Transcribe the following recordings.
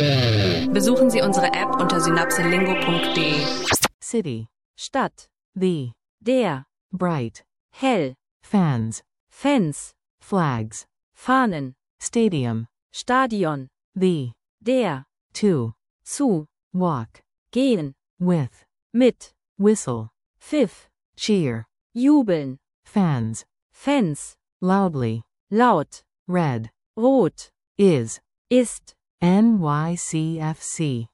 Besuchen Sie unsere App unter synapselingo.de. City. Stadt, The. der, Bright. hell, Fans. Fans, Flags. Fahnen, Stadium. Stadion, The. der, To. zu, Walk. gehen, With. mit, Whistle. Pfiff, Cheer. jubeln, Fans. Fans, Loudly. laut, Red. rot, Is. ist, NYCFC.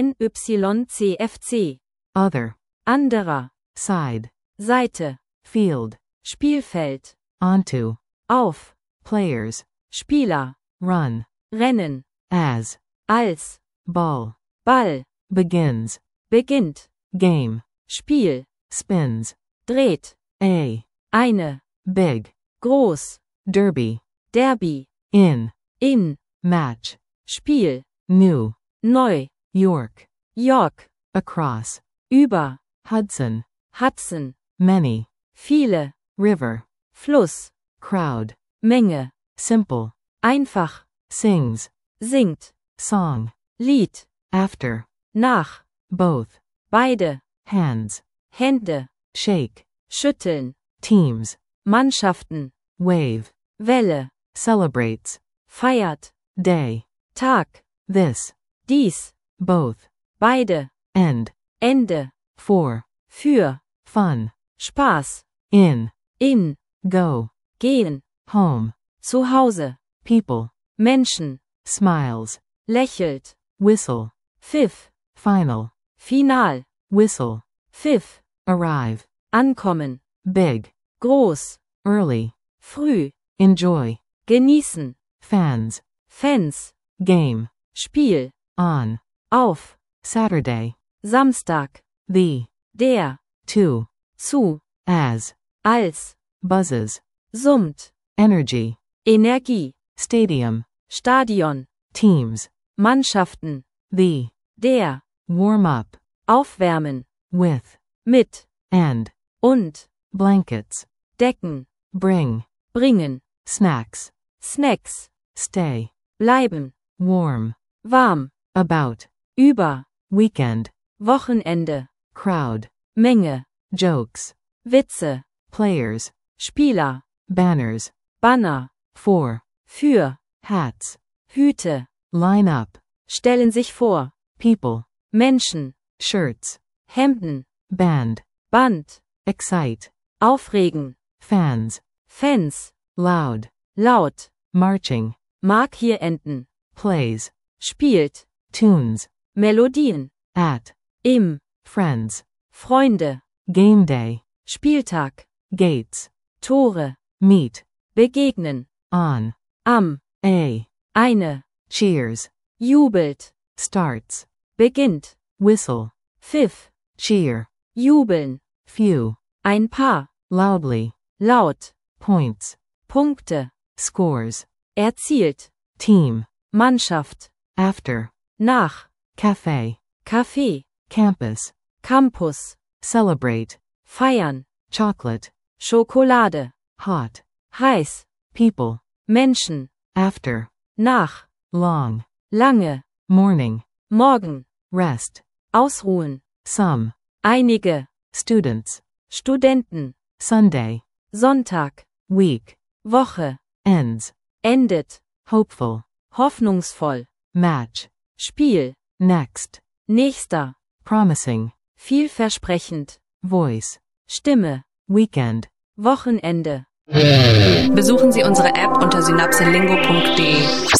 NYCFC, Other. anderer, Side. Seite, Field. Spielfeld, Onto. auf, Players. Spieler, Run. rennen, As. als, Ball. Ball, Begins. beginnt, Game. Spiel, Spins. dreht, A. eine, Big. groß, Derby. Derby, In. in, Match. Spiel, New. neu, York. York, Across. über, Hudson. Hudson, Many. viele, River. Fluss, Crowd. Menge, Simple. einfach, Sings. singt, Song. Lied, After. nach, Both. beide, Hands. Hände, Shake. schütteln, Teams. Mannschaften, Wave. Welle, Celebrates. feiert, Day. Tag, This. dies, Both. beide, End. Ende, For. für, Fun. Spaß, In. in, Go. gehen, Home. zu Hause, People. Menschen, Smiles. lächelt, Whistle. Pfiff, Final. final, Whistle. Pfiff, Arrive. ankommen, Big. groß, Early. früh, Enjoy. genießen, Fans. Fans, Game. Spiel, On. auf, Saturday. Samstag, The. der, To. zu, As. als, Buzzes. summt, Energy. Energie, Stadium. Stadion, Teams. Mannschaften, The. der, Warm up. aufwärmen, With. mit, And. und, Blankets. decken, Bring. bringen, Snacks. Snacks, Stay. bleiben, Warm. warm, About. über, Weekend. Wochenende, Crowd. Menge, Jokes. Witze, Players. Spieler, Banners. Banner, For. für, Hats. Hüte, Line up. stellen sich vor, People. Menschen, Shirts. Hemden, Band. Band, Excite. aufregen, Fans. Fans, Loud. laut, Marching. mag hier enden, Plays. spielt, Tunes. Melodien, At. im, Friends. Freunde, Game day. Spieltag, Gates. Tore, Meet. begegnen, On. am, A. eine, Cheers. jubelt, Starts. beginnt, Whistle. Pfiff, Cheer. jubeln, Few. ein Paar, Loudly. laut, Points. Punkte, Scores. erzielt, Team. Mannschaft, After. nach, Cafe. Café, Campus. Campus, Celebrate. feiern, Chocolate. Schokolade, Hot. heiß, People. Menschen, After. nach, Long. lange, Morning. morgen, Rest. ausruhen, Some. einige, Students. Studenten, Sunday. Sonntag, Week. Woche, Ends. endet, Hopeful. hoffnungsvoll, Match. Spiel, Next. nächster, Promising. vielversprechend, Voice. Stimme, Weekend. Wochenende. Besuchen Sie unsere App unter synapselingo.de.